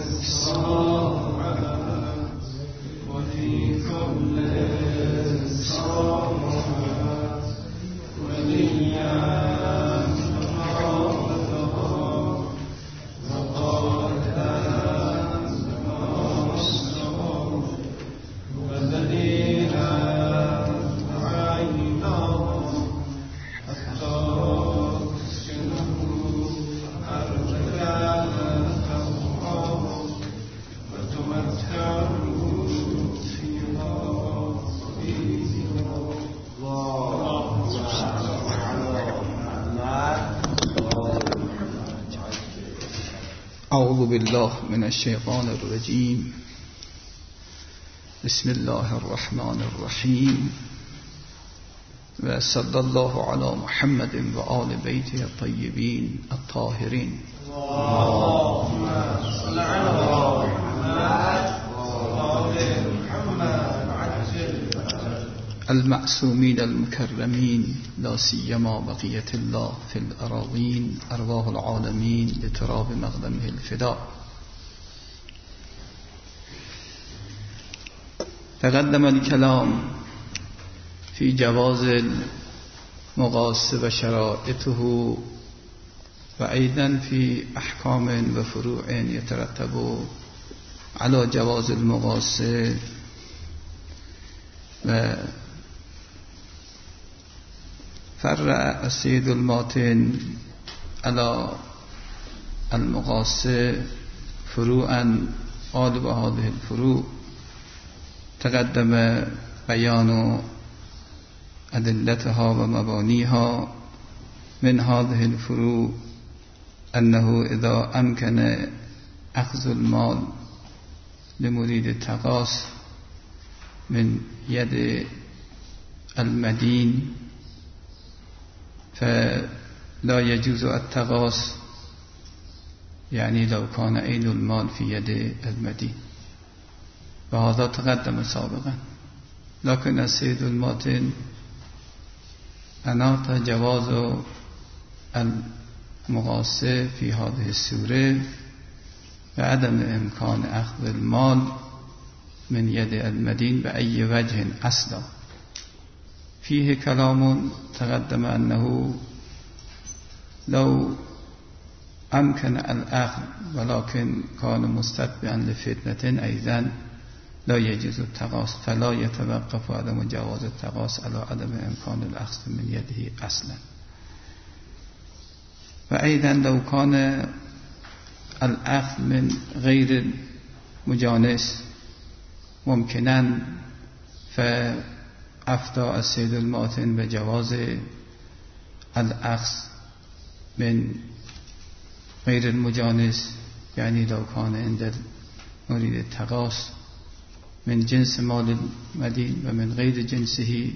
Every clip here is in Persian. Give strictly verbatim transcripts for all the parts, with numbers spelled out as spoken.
أعوذ بالله من الشيطان الرجيم. بسم الله الرحمن الرحيم. وصلى الله على محمد وآل بيته الطيبين الطاهرين. اللهم صل على محمد وآل محمد المعصومين المكرمين، لا سيما بقية الله في الأراضين، أرواح العالمين لتراب مقدمه الفداء. تقدم الكلام في جواز المقاس وشرائطه، وأيضا في أحكام وفروع يترتب على جواز المقاس، و فرع السيد الماتن على المقاس فروعا. قال بهذه الفروع تقدم بيان أدلتها ومبانيها. من هذه الفروع أنه إذا أمكن أخذ المال لمريد التقاص من يد المدين فلا يجوز التقاص، يعني لو كان عين المال في يد المدين، وهذا تقدم سابقا. لكن السيد الماتن أناط جواز المقاس في هذه السورة وعدم إمكان أخذ المال من يد المدين بأي وجه أصلا. فيه كلام تقدم أنه لو أمكن الأخذ ولكن كان مستتبعا لفتنة أيضا لا يجوز التقاص، فلا يتوقف عدم جواز التقاص على عدم إمكان الأخذ من يده أصلا. وأيضا لو كان الأخذ من غير مجانس ممكنا، فأفتى السيد الماتن بجواز الأخذ من غير المجانس، يعني لو كان عند مريد التقاص من جنس مال المدين ومن غير جنسه،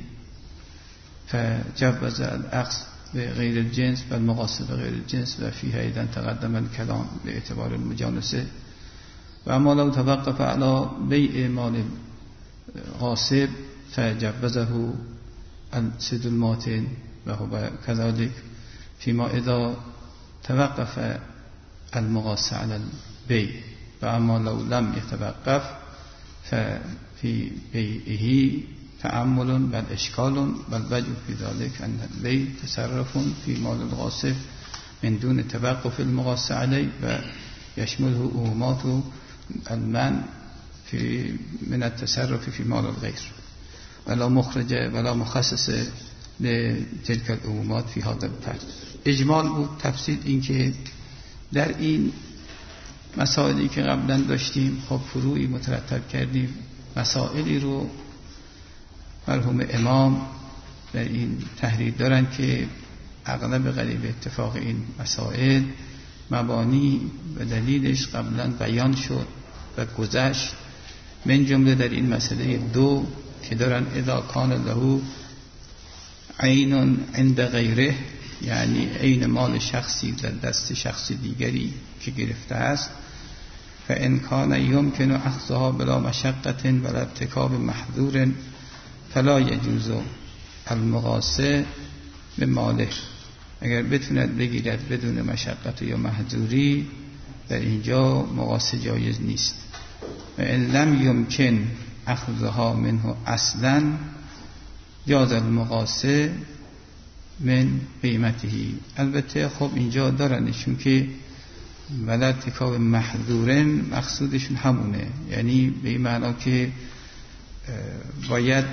فجوز الأخذ بغير الجنس والمقاس بغير الجنس. وفيها أيضا تقدم الكلام باعتبار المجانسة. وأما لو توقف على بيع مال غاصب فجوزه السيد الماتن، وهو كذلك فيما إذا توقف المقاس على البيع. وأما لو لم يتوقف ففي بيعه تأمل بل إشكال، بل وجه في ذلك أن البيع تصرف في مال الغاصب من دون توقف المقاس عليه، ويشمله أهمات المنع في من التصرف في مال الغير، ولا مخرج ولا مخصص لتلك الأهمات في هذا الترتیب. اجمال بود. تفصیل این که در این مسائلی که قبلا داشتیم خب فروعی مترتب کردیم، مسائلی رو مرحوم امام در این تحریر دارن که اغلب غریب اتفاق این مسائل مبانی و دلیلش قبلا بیان شد و گذشت. من جمله در این مسئله دو که دارن اذا کان له عین عند غیره، یعنی عین مال شخصی در دست شخص دیگری که گرفته است، فإن كان يمكن أخذها بلا مشقة ولا ارتكاب محظور فلا يجوز المقاس بماله. اگر بتوند بگیرد بدون مشقت یا محظوری در اینجا مقاسه جایز نیست. و ان لم یمکن اخذها منه اصلا جاز المقاسه من قیمتهی. البته خب اینجا دارنشون که ولا ارتکاب محظورن مقصودشون همونه، یعنی به این معنا که باید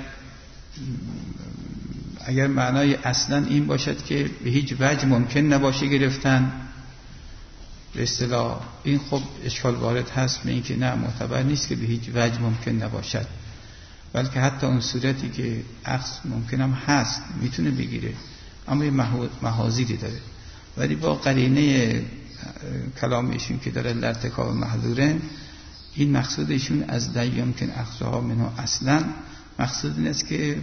اگر معنای اصلا این باشد که به هیچ وجه ممکن نباشه گرفتن به اصطلاح، این خب اشکال وارد هست به این که نه معتبر نیست که به هیچ وجه ممکن نباشد، بلکه حتی اون صورتی که اخذ ممکن هم هست میتونه بگیره اما یه محاذیری داره. ولی با قرینه کلام ایشون که داره لارتکاب محظورن، این مقصودشون از لا یمکن اخذها منه اصلا مقصود این است که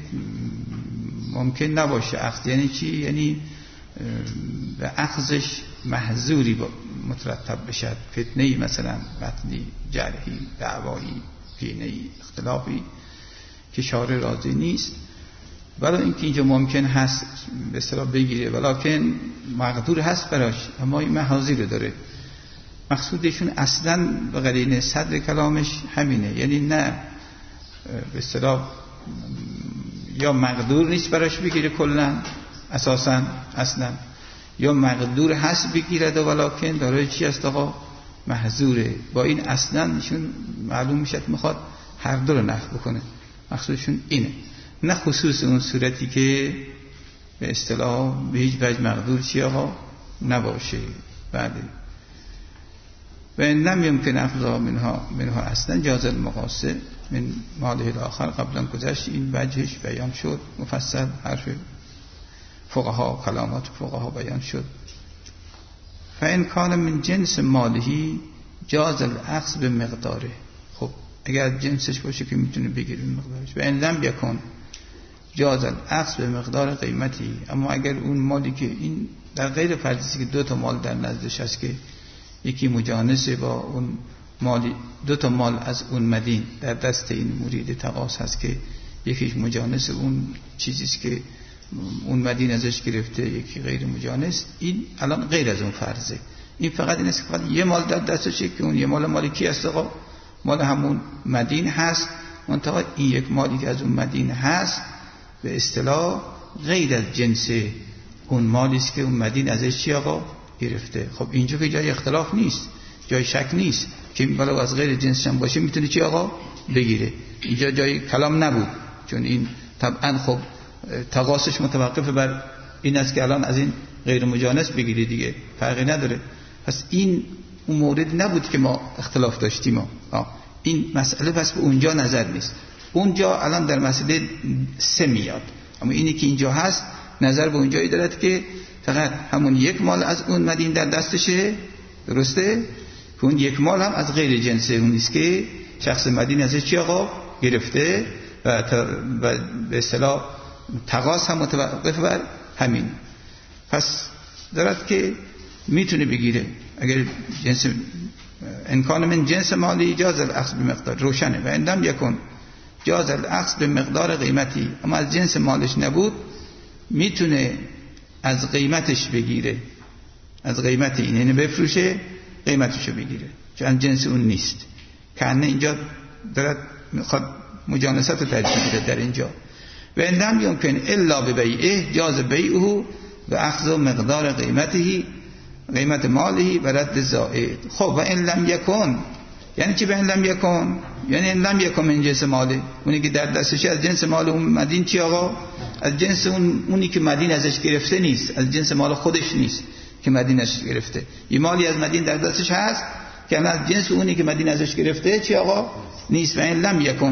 ممکن نباشه اخذ. یعنی چی؟ یعنی به اخذش محظوری مترتب بشد، فتنه‌ای مثلا قتلی، جرحی، دعوایی، پینه‌ای، اختلافی که شارع راضی نیست، ولی اینکه اینجا ممکن هست به اصطلاح بگیره ولکن مقدور هست براش اما این محاذی رو داره. مقصودشون اصلا به قرینه صدر کلامش همینه، یعنی نه به اصطلاح یا مقدور نیست براش بگیره کلا اساسا اصلا، یا مقدور هست بگیرد و ولکن داره چی است آقا محظوره. با این اصلا نشون معلوم میشه میخواد هر دو رو نفی بکنه. مقصودشون اینه، نه خصوص اون صورتی که به اصطلاح به هیچ وجه مقدور چی آقا نباشه. بله. و ان لم یمکن اخذها منها منها اصلا جاز المقاسه من ماله الاخر. قبلا گذشت این وجهش بیان شد مفصل، حرف فقها کلامات فقها بیان شد. فان کان من جنس مالهی جاز الاخذ به مقداره. خب اگر جنسش باشه که میتونه بگیره به مقدارش. و ان لم یکن جاز الاخذ به مقدار قیمتی. اما اگر اون مالی که این در غیر فرضی که دو تا مال در نزدش هست که یکی مجانسه با اون مالی، دو تا مال از اون مدین در دست این مرید تقاص هست که یکیش مجانس اون چیزیست که اون مدین ازش گرفته، یکی غیر مجانس، این الان غیر از اون فرضه. این فقط این است که فقط یه مال در دستشه که اون یه مال مالی کی است آقا؟ مال همون مدین هست، منتها این یک مالی که از اون مدین هست به اصطلاح غیر از جنس اون مالی است که اون مدین ازش چی آقا گرفته. خب اینجا که جای اختلاف نیست، جای شک نیست که بالا از غیر جنسش هم باشه میتونه چی آقا بگیره. اینجا جای کلام نبود، چون این طبعا خب تقاصش متوقف بر این است که الان از این غیر مجانس بگیری دیگه، فرقی نداره. پس این اون مورد نبود که ما اختلاف داشتیم ما. این مسئله پس به اونجا نظر نیست. اونجا الان در مسئله سه میاد، اما اینی که اینجا هست نظر به اونجایی دارد که فقط همون یک مال از اون مدین در دستشه، درسته؟ که اون یک مال هم از غیر جنس اون نیست که شخص مدین ازش چی آقا گرفته و به اصطلاح تقاص هم متوقف بر همین. پس دارد که میتونه بگیره اگر جنس انکان من جنس مالی جاز الاخذ به مقدار روشنه. و اندم یکن جاز الاخذ به مقدار قیمتی، اما از جنس مالش نبود میتونه از قیمتش بگیره، از قیمت این اینه بفروشه قیمتشو بگیره، چون جنس اون نیست. کنه اینجا دارد میخواد مجانست رو ترجیح بده در اینجا. و اندم یمکن الا ببیعه جاز بیعه و اخذ مقدار قیمته قیمت ماله و رد زائد. خب و ان لم یکن یعنی چی؟ به ان لم یکن یعنی ان لم یکن من جنس ماله، اونی که در دستش از جنس مال اون مدین چی آقا؟ از جنس اون اونی که مدین ازش گرفته نیست، از جنس مال خودش نیست که مدین ازش گرفته. یه مالی از مدین در دستش هست که از جنس اونی که مدین ازش گرفته چی آقا؟ نیست. و ان لم یکن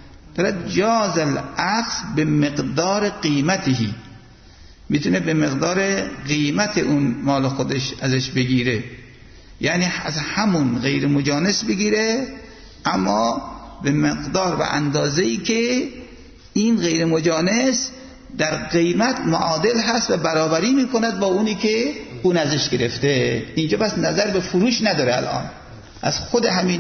در جاز الاخذ به مقدار قیمتهی، میتونه به مقدار قیمت اون مال خودش ازش بگیره، یعنی از همون غیر مجانس بگیره اما به مقدار و اندازه‌ای که این غیر مجانس در قیمت معادل هست و برابری میکند با اونی که اون ازش گرفته. اینجا بس نظر به فروش نداره، الان از خود همین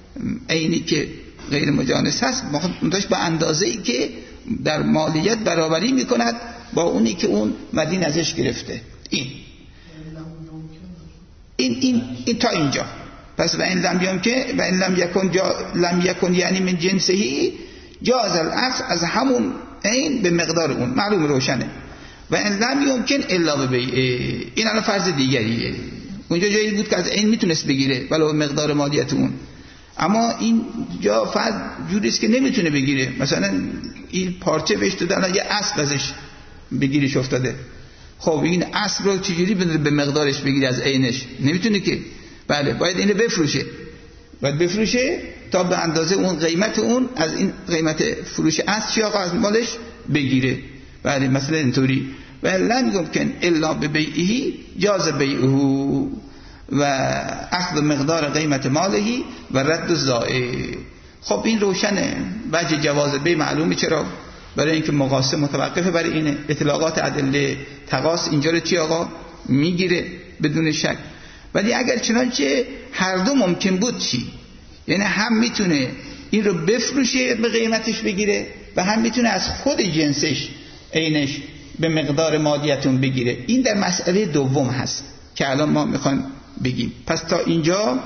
عینی که غیر مجانس هست منتهاش به اندازه‌ای که در مالیت برابری میکند با اونی که اون مدین ازش گرفته. این این این, این تا اینجا پس و این لم یمکن و این لم یکن جا لم یکن یعنی من جنسهی جاز الاخذ از همون عین به مقدار اون، معلوم روشنه. و این لم یمکن الا به بیعه، این الان فرض دیگریه. اونجا جایی بود که از عین میتونست بگیره ولو مقدار مالیت اون، اما این جا فرض جوری است که نمیتونه بگیره. مثلا این پارچه بهش دادن یه اسب ازش بگیریش افتاده، خب این اسب رو چجوری به مقدارش بگیری از عینش؟ نمیتونه که. بله باید اینو بفروشه، باید بفروشه تا به اندازه اون قیمت اون از این قیمت فروش اسب چی آقا از مالش بگیره. بله مثلا اینطوری. و لم یمکن الا ببیعه جاز بیعه و اخذ مقدار قیمت مالهی و رد الزائع. خب این روشنه، وجه جواز بیع معلومه. چرا؟ برای اینکه مقاسه متوقفه برای اینه. اطلاقات ادله تقاس اینجا رو چی آقا میگیره بدون شک. ولی اگر چنانچه هر دو ممکن بود چی؟ یعنی هم میتونه این رو بفروشه به قیمتش بگیره و هم میتونه از خود جنسش عینش به مقدار مادیتون بگیره. این در مسئله دوم هست که الان ما میخوایم بگیم. پس تا اینجا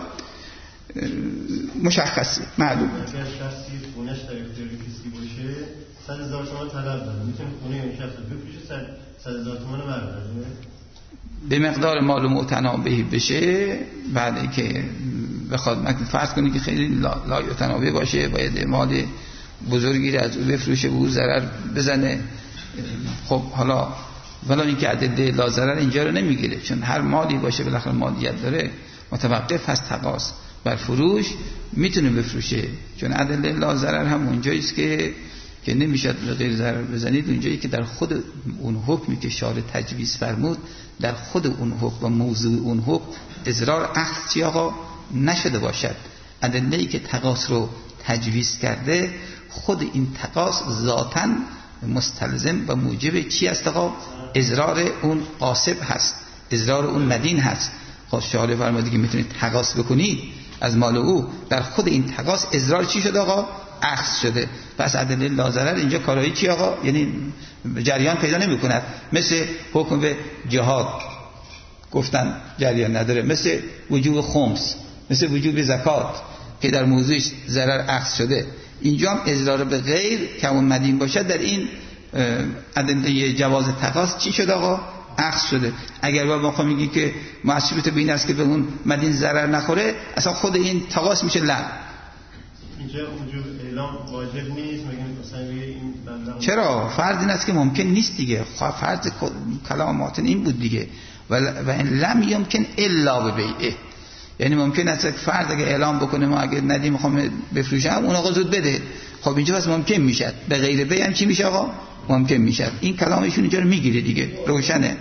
مشخصه، معلومه. اگر شخصی خونش در اختیار کسی باشه صد هزار تومان طلب داره، میتونه خونه اون شخص رو بفروشه صد هزار تومان برداره به مقدار مال متنابه بشه. بعد که بخواد فرض کنی که خیلی لایتنابه باشه، باید مال بزرگی رو از او بفروشه و او ضرر بزنه. خب حالا ولی اینکه عدد لا ضرر اینجا رو نمیگیره، چون هر مالی باشه بالاخره مالیت داره، متوقف هست تقاضا بر فروش، میتونه بفروشه. چون عدد لا ضرر هم اونجاییست که که نمیشد به غیر ضرر بزنید، اونجایی که در خود اون حکمی که شارع تجویز فرمود، در خود اون حکم و موضوع اون حکم اضرار اخذ چی آقا نشده باشد. ادله‌ای که تقاص رو تجویز کرده، خود این تقاص ذاتاً مستلزم و موجب چی است آقا؟ اضرار اون قاصب هست، اضرار اون مدین هست. خب شارع فرموده که میتونید تقاص بکنید از مال او، در خود این تقاص اضرار چی شده آقا؟ اخذ شده. پس ادله لا ضرر اینجا کارایی چی آقا؟ یعنی جریان پیدا نمی‌کند. مثل حکم به جهاد گفتن جریان نداره، مثل وجوب خمس، مثل وجوب زکات که در موضوعش ضرر اخذ شده. اینجا هم اضرار به غیر که اون مدین باشه در این ادله جواز تقاص چی شده آقا؟ اخذ شده. اگر با ما میگی که معصوبت به این است که به اون مدین ضرر نخوره، اصلا خود این تقاص میشه لغو. اینجا وجوب اعلام واجب نیست مگه مثلا این بنده؟ چرا؟ فرض این است که ممکن نیست دیگه. فرض کلامات این بود دیگه. و این لم یمکن الا ببیعه، یعنی ممکن است که فرد اگه اعلام بکنه ما اگه ندیم میخوام بفروشم، اون آقا زود بده. خب اینجا بس ممکن میشد. به غیر بیع هم چی میشه آقا؟ ممکن میشد. این کلامشون اینجا رو میگیره دیگه، روشنه.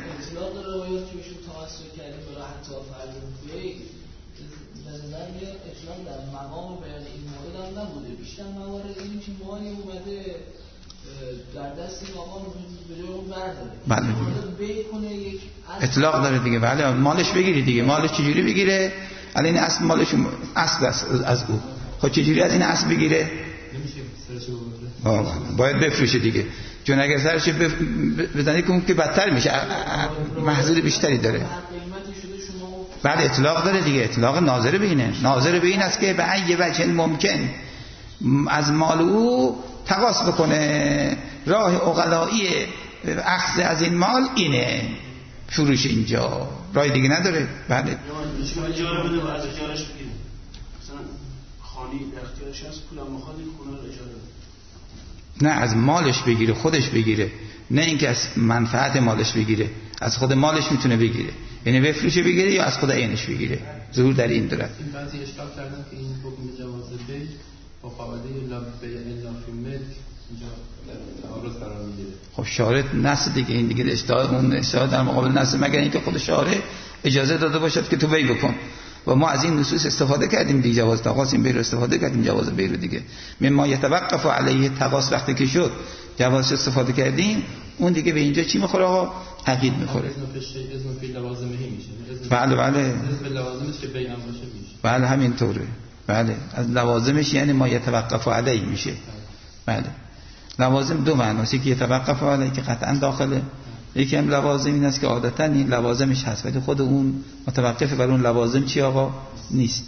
در دست این آقا به جای اون برداره. بله دیگه. اطلاق داره دیگه. بله مالش بگیری دیگه. مالش چجوری بگیره؟ الان این اصل مالش اصل از او. خب چجوری از این اصل بگیره؟ نمیشه سرش ببره. باید بفروشه دیگه. چون اگر سرش بف... بزنی که اون که بدتر میشه، محصول بیشتری داره. بله اطلاق داره دیگه. اطلاق ناظر به اینه. ناظر به این است که به ای وجه ممکن از مال او تقاص بکنه. راه عقلایی اخذ از این مال اینه، فروش اینجا، راه دیگه نداره. بله اجاره بده و از اجارش بگیره. مثلا خانی اختیارش هست، پولم میخواد این خونه رو اجاره بده. نه از مالش بگیره، خودش بگیره، نه اینکه از منفعت مالش بگیره. از خود مالش میتونه بگیره، یعنی بفروشه بگیره یا از خود عینش بگیره. ظهور در این داره. این بعضی اشکال کردن که این حکم جواز بیع با قاعده لا بیع الا فی ملک اینجا تعارض قرار میگیره. خب شارع نص دیگه، این دیگه اشتهاد اون اشتهاد در مقابل نص، مگر اینکه خود شارع اجازه داده باشد که تو بیع بکن. و ما از این نصوص استفاده کردیم دیگه، جواز تقاص این بیع رو استفاده کردیم، جواز بیع رو دیگه. مما یتوقف علیه تقاص وقتی که شد جواز استفاده کردیم، اون دیگه به اینجا چی میخوره آقا؟ عقید میخوره. اسم فی لوازمه میشه. بله بله. اسم لوازمش که بیع هم باشه میشه. بله همین طوره. بله از لوازمش یعنی ما یتوقف علیه میشه. بله لوازم دو معناست، یکی یتوقف علیه که قطعا داخله، یکی هم لوازم این است که عادتا این لوازمش هست ولی خود اون متوقف بر اون لوازم چی آقا نیست.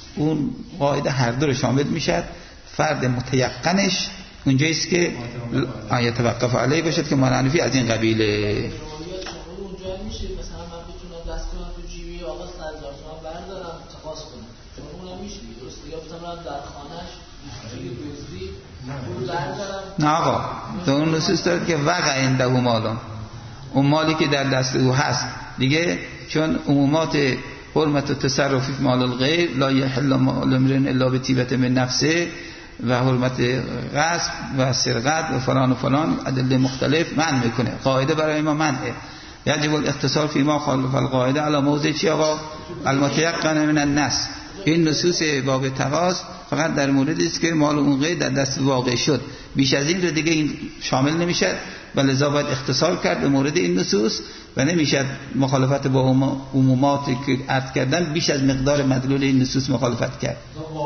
اون قاعده هر دو رو شامل میشد. فرد متیقنش اونجایی است که آیه توقف علیه باشد که معنوی از این قبیله. اونجا میشه مثلا من بتونم دست کنم تو جیبی آقا صد هزار تومان بردارم تقاضا کنم، چون اونم میشه درست یا بتونم در خانه‌اش جیبی دزدی پول بردارم. نه آقا تو اون نصوص داره که وقع عنده مالون، اون مالی که در دست او هست دیگه، چون عمومات حرمت و تصرف فی مال الغیر لا یحل مال امرئ الا بطیبة من نفسه و حرمت غصب و سرقت و فلان و فلان ادله مختلف منع میکنه. قاعده برای ما منعه. یجب الاختصار فی ما خالف القاعده علی موضع چی آقا؟ المتیقن من النص. این نصوص باب تقاضا فقط در موردی است که مال اون غیر در دست واقع شد، بیش از این رو دیگه این شامل نمیشه و لذا باید اختصار کرد به مورد این نصوص و نمیشه مخالفت با عموماتی که عرض کردن بیش از مقدار مدلول این نصوص مخالفت کرد.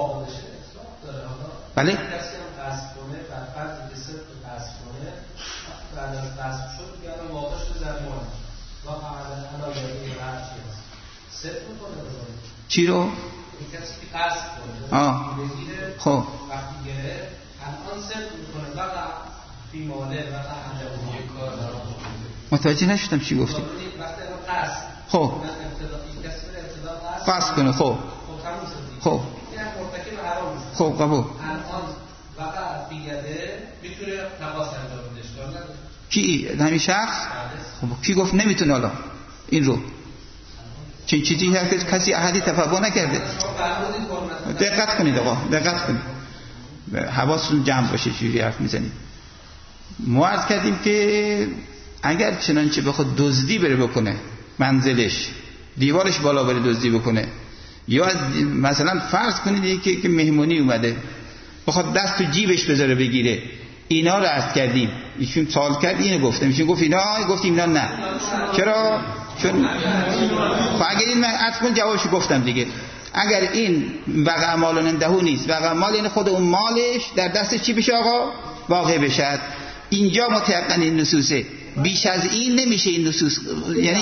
بله؟ کسی هم قصد کنه و فرض که صدق قصد کنه بعد از قصد شد بیارم واقعش تو زرمان و قعد علا یادی هر چی هست صدق میکنه بزنید چی رو؟ این کسی که قصد کنه آه بگیره خب وقتی گره الان صدق میکنه وقع فی ماله وقع انجام یک کار دارم متوجه نشدم چی گفتی؟ وقتی الان قصد خب این کسی بره ابتدا قصد قصد کنه. خب خب تموم شد. خب این مرتکب حرام است. خب قبول. الان وقع بیاده میتونه تقاضا انجام بده. اشکال نداره. کی همین شخص؟ خب کی گفت نمیتونه حالا این رو؟ چه چیزی هست کسی احدی تفاوت نکرده. دقت کنید آقا، دقت کنید. حواستون جمع باشه چجوری حرف میزنید. ما عرض کردیم که اگر چنانچه بخواد دزدی بره بکنه منزلش، دیوارش بالا بره دزدی بکنه، یا مثلا فرض کنید یکی که مهمونی اومده بخواد دست تو جیبش بذاره بگیره، اینا رو عرض کردیم. ایشون سوال کرد اینو گفتم، ایشون گفت اینا، گفتیم اینا نه. چرا؟ چون خب اگر این من عرض کن جوابشو گفتم دیگه. اگر این وقع مال اندهو نیست، وقع مال این خود اون مالش در دست چی بشه آقا؟ واقع بشه. اینجا متيقن این نصوصه، بیش از این نمیشه این نصوص. یعنی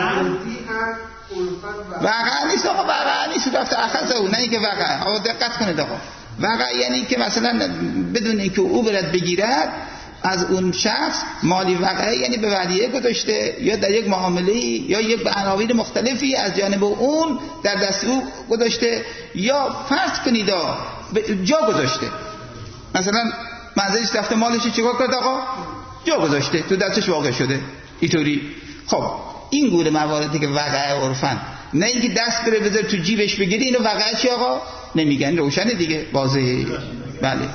وقع نیست آقا، وقع نیست رفته اخذ او، نه اینکه وقع. آقا دقت کنید آقا، وقع یعنی که مثلا بدون اینکه او برد بگیرد از اون شخص مالی وقعه، یعنی به ودیعه گذاشته یا در یک معامله یا یک به عناوین مختلفی از جانب اون در دست او گذاشته، یا فرض کنید جا گذاشته، مثلا منزلش رفته مالش چیکار کرد آقا؟ جا گذاشته، تو دستش واقع شده اینطوری. خب این گونه مواردی که وقعه عرفن، نه اینکه دست بره بذاره تو جیبش بگیری، اینو وقعه چی آقا؟ نمیگن، روشنه دیگه، واضحه. بله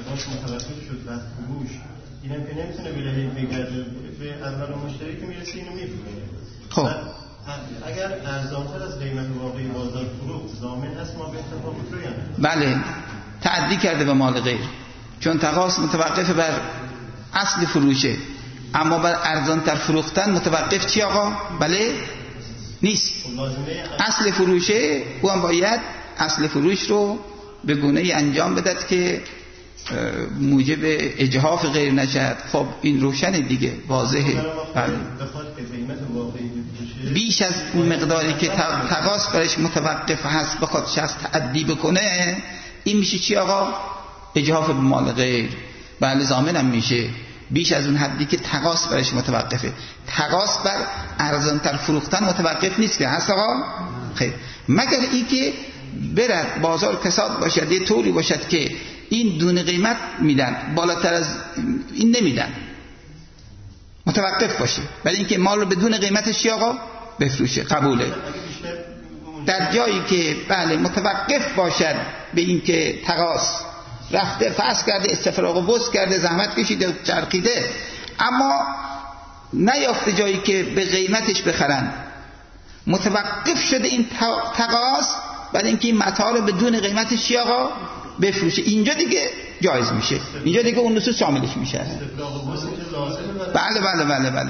اینم که نمیتونه بلهی بگرده به اول مشتری که میرسه اینو میفروشه. خب اگر ارزانتر از قیمت واقعی بازار فروخت ضامن هست ما به تفاوت رو یا نه؟ بله، تعدی کرده به مال غیر، چون تقاضا متوقف بر اصل فروشه، اما بر ارزانتر فروختن متوقف چی آقا؟ بله نیست. اصل فروشه او هم باید اصل فروش رو به گونه‌ای انجام بدهد که موجب اجحاف غیر نشد. خب این روشنه دیگه، واضحه. بله. بیش از اون مقداری که تقاضا برش متوقف هست بخواد شخص تعدی بکنه، این میشه چی آقا؟ اجحاف به مال غیر. بله ضامن هم میشه. بیش از اون حدی که تقاضا برش متوقفه. تقاضا بر ارزانتر فروختن متوقف نیست که هست آقا؟ خیر، مگر این که برد بازار کساد باشد، یه طوری باشد که این دون قیمت میدن، بالاتر از این نمیدن، متوقف باشه، ولی اینکه مال رو بدون قیمتش چی آقا؟ بفروشه، قبوله. در جایی که بله متوقف باشد به اینکه تقاضا رفته فحص کرده، استفراغ و بوز کرده، زحمت کشیده، چرخیده، اما نیافته جایی که به قیمتش بخرن، متوقف شده این تقاضا بعد اینکه این متاع رو بدون قیمتش چی آقا؟ بفروشه، اینجا دیگه جایز میشه، اینجا دیگه اون نصوص شاملش میشه. بله بله بله بله.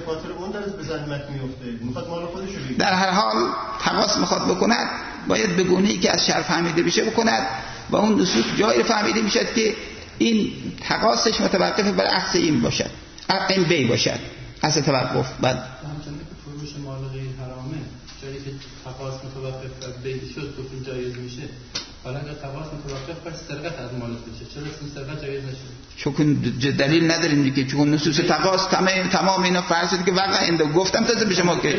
در هر حال تقاضا میخواد بکند باید به گونه‌ای که از شرع فهمیده بشه بکند و اون نصوص جایی فهمیده میشد که این تقاضاش متوقف بر اصل این باشد، این بی باشد، اصل توقف. بعد همچنین که فروش مال غیر حرامه، جایی که تقاضا متوقف بر بی شد گفتیم جایز میشه، متوقف باشه سرقت از مالش بشه، چرا این سرقت جایز نشه؟ چون دلیل نداریم دیگه، چون نصوص تقاص تمام تمام اینا فرض شده که وقع انده گفتم تازه به شما که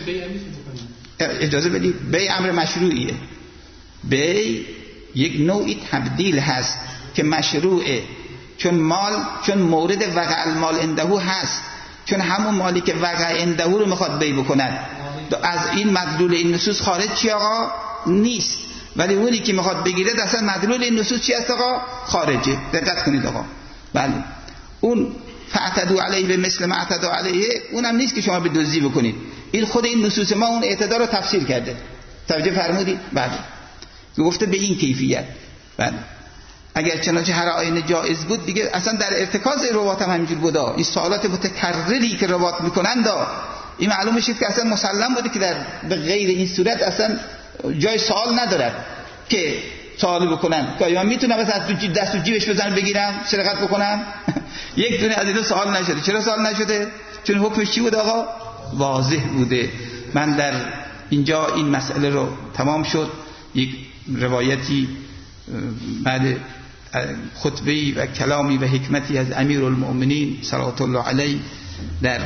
اجازه بدید. بی امر مشروعیه، بی یک نوعی تبدیل هست که مشروعه، چون مال چون مورد وقع المال اندهو هست، چون همون مالی که وقع اندهو رو میخواد بی بکند از این مدلول این نصوص خارج چی آقا نیست، ولی اونی که میخواد بگیره اصلا مدلول این نصوص چی است آقا خارجه. دقت کنید آقا. بله اون فاعتدوا علیه به مثل ما اعتدوا علیه اونم نیست که شما به دزدی بکنید، این خود این نصوص ما اون اعتدا رو تفسیر کرده. توجه فرمودید؟ بله گفته به این کیفیت. بله اگر چنانچه هر آینه جایز بود دیگه اصلا در ارتکاز روات هم همینجور بودا. این سوالات متکرری که روات میکنن دا این معلومه شد که اصلا مسلم بوده که در به غیر این صورت اصلا جای سوال ندارد که سوال بکنن که من میتونم مثلا از دست تو جیبش بزنم بگیرم سرقت بکنم. یک دونه از اینا سوال نشده. چرا سوال نشده؟ چون حکمش چی بود آقا؟ واضح بوده. من در اینجا این مسئله رو تمام شد. یک روایتی بعد خطبه‌ای و کلامی و حکمتی از امیرالمؤمنین صلوات الله علیه در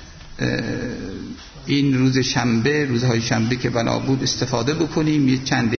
این روز شنبه، روزهای شنبه که بنا بود استفاده بکنیم. چند